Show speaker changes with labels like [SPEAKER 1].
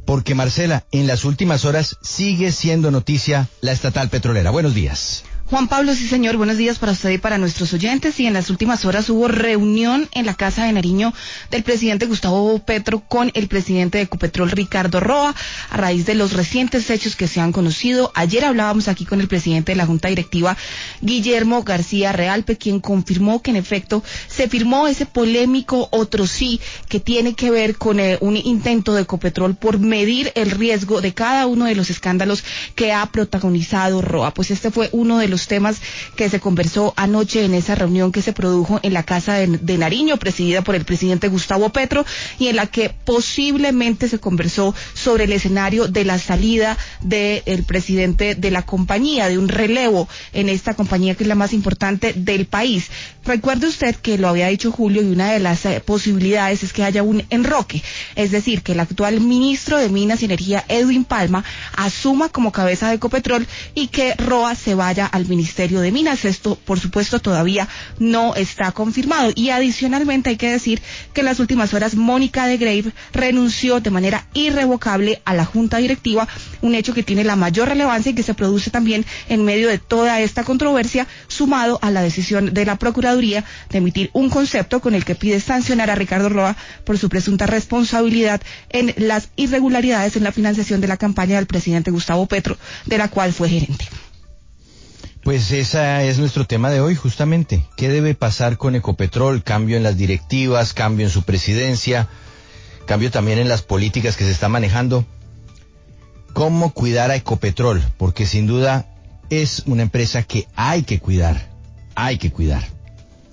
[SPEAKER 1] porque Marcela, en las últimas horas sigue siendo noticia la estatal petrolera. Buenos días.
[SPEAKER 2] Juan Pablo, sí señor, buenos días para usted y para nuestros oyentes. Y en las últimas horas hubo reunión en la Casa de Nariño del presidente Gustavo Petro con el presidente de Ecopetrol, Ricardo Roa, a raíz de los recientes hechos que se han conocido. Ayer hablábamos aquí con el presidente de la Junta Directiva, Guillermo García Realpe, quien confirmó que en efecto se firmó ese polémico otro sí que tiene que ver con un intento de Ecopetrol por medir el riesgo de cada uno de los escándalos que ha protagonizado Roa. Pues este fue uno de los temas que se conversó anoche en esa reunión que se produjo en la Casa de Nariño, presidida por el presidente Gustavo Petro, y en la que posiblemente se conversó sobre el escenario de la salida del presidente de la compañía, de un relevo en esta compañía que es la más importante del país. Recuerde usted que lo había dicho Julio, y una de las posibilidades es que haya un enroque, es decir, que el actual ministro de Minas y Energía, Edwin Palma, asuma como cabeza de Ecopetrol y que Roa se vaya al Ministerio de Minas. Esto, por supuesto, todavía no está confirmado. Y adicionalmente hay que decir que en las últimas horas Mónica de Greiff renunció de manera irrevocable a la Junta Directiva, un hecho que tiene la mayor relevancia y que se produce también en medio de toda esta controversia, sumado a la decisión de la Procuraduría de emitir un concepto con el que pide sancionar a Ricardo Roa por su presunta responsabilidad en las irregularidades en la financiación de la campaña del presidente Gustavo Petro, de la cual fue gerente.
[SPEAKER 1] Pues ese es nuestro tema de hoy, justamente. ¿Qué debe pasar con Ecopetrol? Cambio en las directivas, cambio en su presidencia, cambio también en las políticas que se están manejando. ¿Cómo cuidar a Ecopetrol? Porque sin duda es una empresa que hay que cuidar.